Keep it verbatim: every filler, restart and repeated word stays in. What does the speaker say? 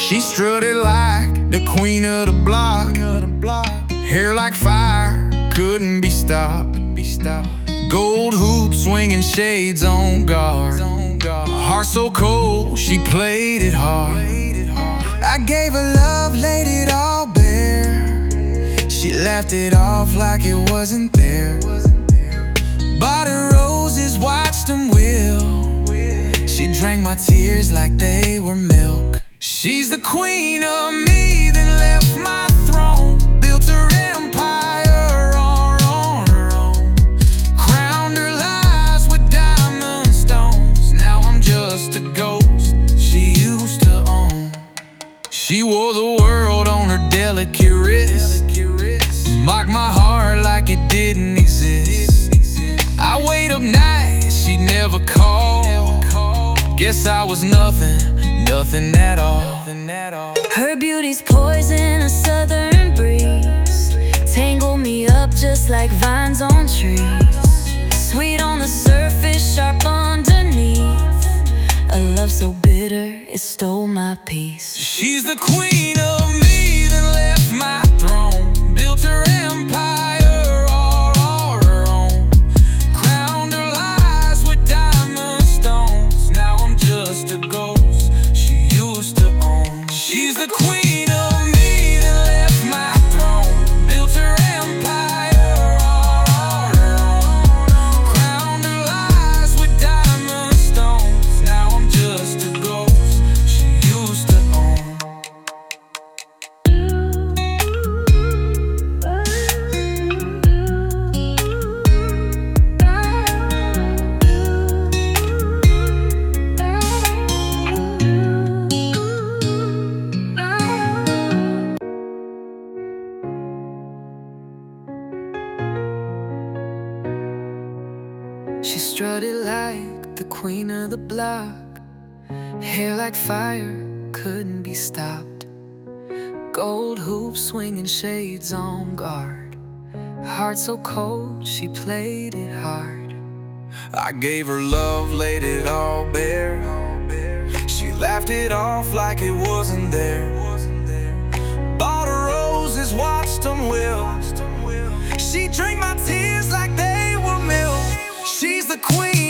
She strutted like the queen of the block. Hair like fire, couldn't be stopped. Gold hoops, swinging shades on guard. Heart so cold, she played it hard. I gave her love, laid it all bare. She laughed it off like it wasn't there. Bought her roses, watched them wilt. She drank my tears like they were milk. She's the queen of me, then left my throne. Built her empire all on her own. Crowned her lies with diamond stones. Now I'm just a ghost she used to own. She wore the world on her delicate wrist. Mocked my heart like it didn't exist. I wait up nights, she never called. Guess I was nothing, nothing at all. Her beauty's poison, a southern breeze. Tangle me up just like vines on trees. Sweet on the surface, sharp underneath. A love so bitter, it stole my peace. She's the queen of me, then left my throne. Built her empire all on her own. Crowned her lies with diamond stones. Now I'm just a ghost she used to own. She's the queen of me, then left my throne. Built her empire all on her own. Crowned her lies with diamond stones. Now I'm just a ghost she used to own. She strutted like the queen of the block. Hair like fire, couldn't be stopped. Gold hoops, swinging shades on guard. Heart so cold, she played it hard. I gave her love, laid it all bare. She laughed it off like it wasn't there. Bought her roses, watched them wilt. She drank my tears like they were milk. She's the queen